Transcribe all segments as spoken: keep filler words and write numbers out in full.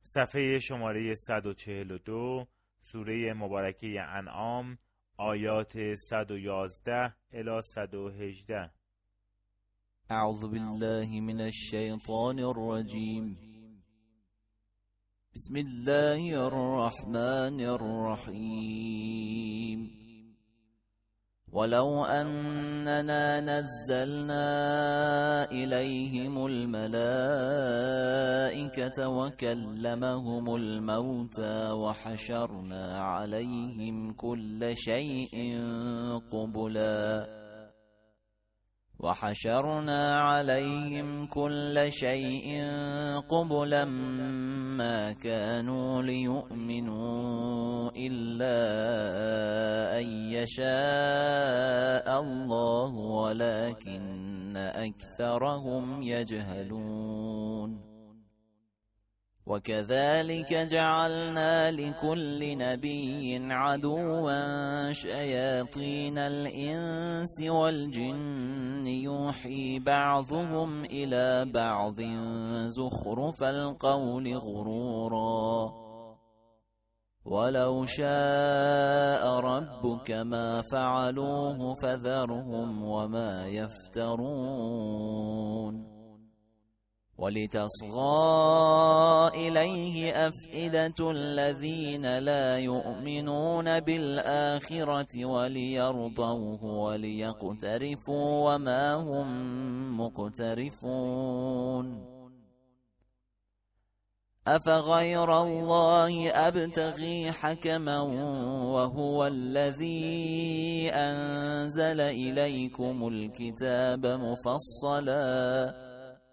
صفحه شماره صد و چهل و دو، سوره مبارکه انعام، آیات صد و یازده الی صد و هجده. اعوذ بالله من الشیطان الرجیم. بسم الله الرحمن الرحیم. ولو أننا نزلنا إليهم الملائكة وكلمهم الموتى وحشرنا عليهم كل شيء قبلا وحشرنا عليهم كل شيء قبلا ما كانوا ليؤمنوا إلا أن يشاء الله ولكن أكثرهم يجهلون. وكذلك جعلنا لكل نبي عدوا شياطين الإنس والجن يوحي بعضهم إلى بعض زخرف القول غرورا ولو شاء ربك ما فعلوه فذرهم وما يفترون. ولتصغى إليه أفئدة الذين لا يؤمنون بالآخرة وليرضوه وليقترفوا وما هم مقترفون. أفغير الله أبتغي حكما وهو الذي أنزل إليكم الكتاب مفصلا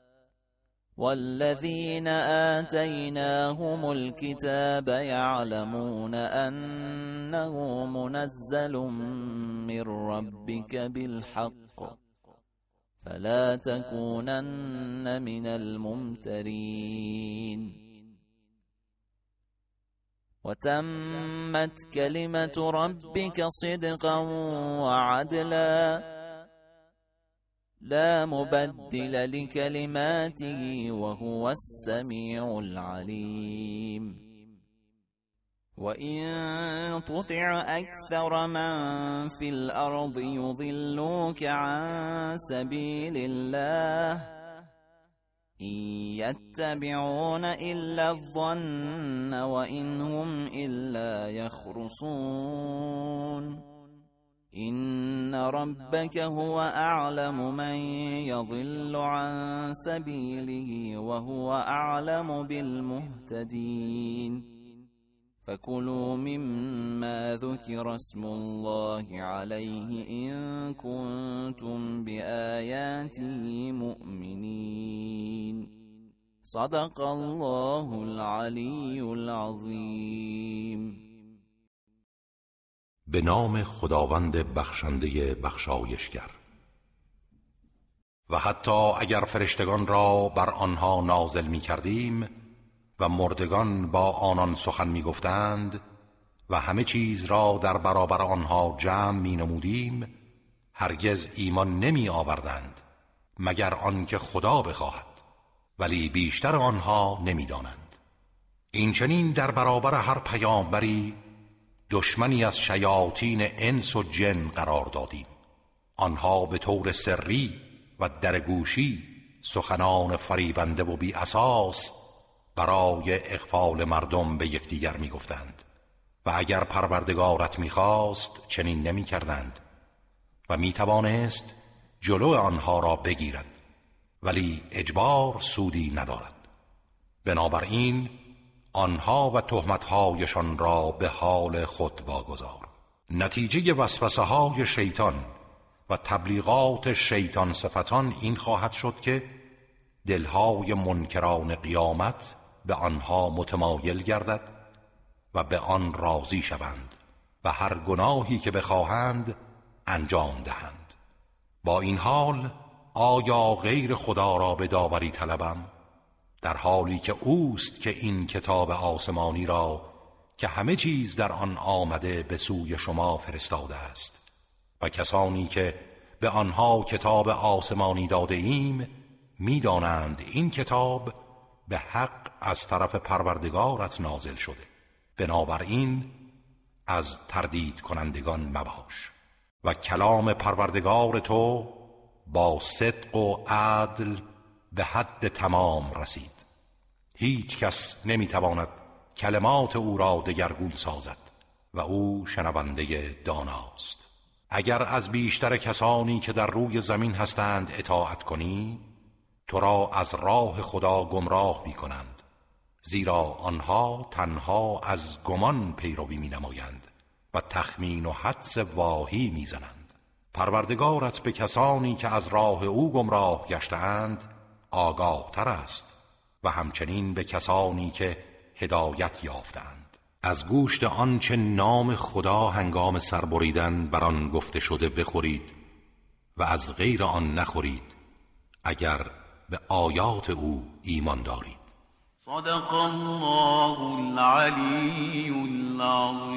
والذين آتيناهم الكتاب يعلمون أنه منزل من ربك بالحق فلا تكونن من الممترين. وتمت كلمة ربك صدقا وعدلا لا مبدل لكلماته وهو السميع العليم. وإن تطع أكثر من في الأرض يضلوك عن سبيل الله إن يتبعون إلا الظن وإن هم إلا يخرصون. إن ربك هو أعلم من يضل عن سبيله وهو أعلم بالمهتدين. فكلوا مما ذكر اسم الله عليه إن كنتم بآياته مؤمنين. صدق الله العلي العظيم. به نام خداوند بخشنده بخشایشگر. و حتی اگر فرشتگان را بر آنها نازل می کردیم و مردگان با آنان سخن می گفتند و همه چیز را در برابر آنها جمع می نمودیم هرگز ایمان نمی آوردند مگر آنکه خدا بخواهد، ولی بیشتر آنها نمی دانند. این چنین در برابر هر پیامبری دشمنی از شیاطین انس و جن قرار دادیم. آنها به طور سری و درگوشی سخنان فریبنده و بی اساس برای اغفال مردم به یکدیگر می گفتند و اگر پروردگارت می خواست چنین نمی کردند و می توانست جلو آنها را بگیرد، ولی اجبار سودی ندارد. بنابراین آنها و تهمت‌هایشان را به حال خود واگذار. نتیجه وسوسه های شیطان و تبلیغات شیطان صفتان این خواهد شد که دلهای منکران قیامت به آنها متمایل گردد و به آن راضی شوند و هر گناهی که بخواهند انجام دهند. با این حال آیا غیر خدا را به داوری طلبم، در حالی که اوست که این کتاب آسمانی را که همه چیز در آن آمده به سوی شما فرستاده است و کسانی که به آنها کتاب آسمانی داده ایم می دانند این کتاب به حق از طرف پروردگارت نازل شده، بنابراین از تردید کنندگان مباش. و کلام پروردگار تو با صدق و عدل به حد تمام رسید. هیچ کس نمیتواند کلمات او را دگرگون سازد و او شنونده داناست. اگر از بیشتر کسانی که در روی زمین هستند اطاعت کنی، تو را از راه خدا گمراه می کنند، زیرا آنها تنها از گمان پیروی می نمایند و تخمین و حدس واهی می زنند. پروردگارت به کسانی که از راه او گمراه گشتند آگاه تر است و همچنین به کسانی که هدایت یافتند. از گوشت آنچه نام خدا هنگام سربریدن بر آن گفته شده بخورید و از غیر آن نخورید اگر به آیات او ایمان دارید. صدق الله العلی العظیم.